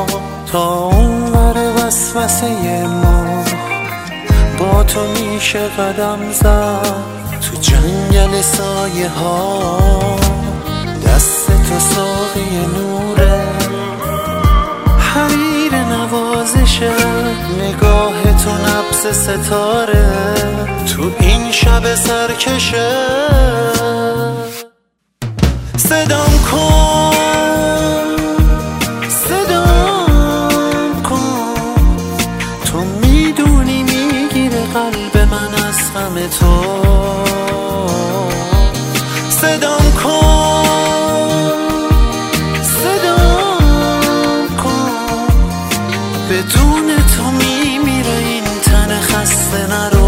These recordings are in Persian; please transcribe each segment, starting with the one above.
تا اونور وسوسه ما با تو میشه قدم زد تو جنگل سایه ها. دست تو ساقی نوره، حریر نوازشه، نگاه تو نبض ستاره تو این شب سرکشه. صدام کن، صدام کن، تو میدونی میگیره قلب من از غم تو. صدام کن، صدام کن، بدون تو میمیره این تن خسته نرو.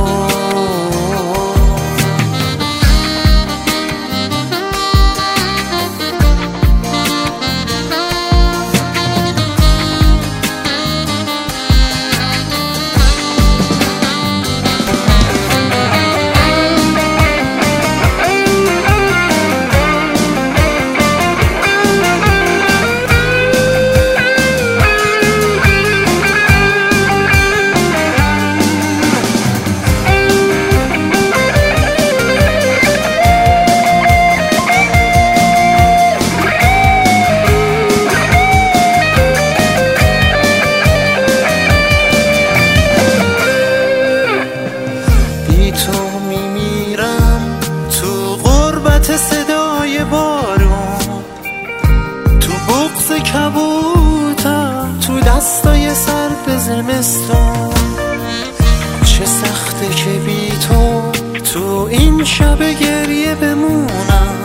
تو میمیرم تو غربت صدای بارون، تو بغض کبوتر، تو دستای سرد زمستون. چه سخته که بی تو این شب گریه بمونم.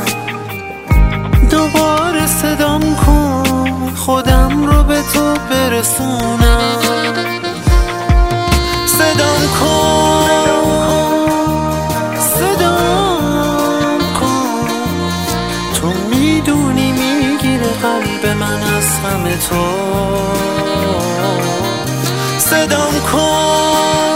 دوباره صدام کن خودم رو به تو برسونم. صدام کن، میدونی میگیره قلب من از غم تو. صدام کن.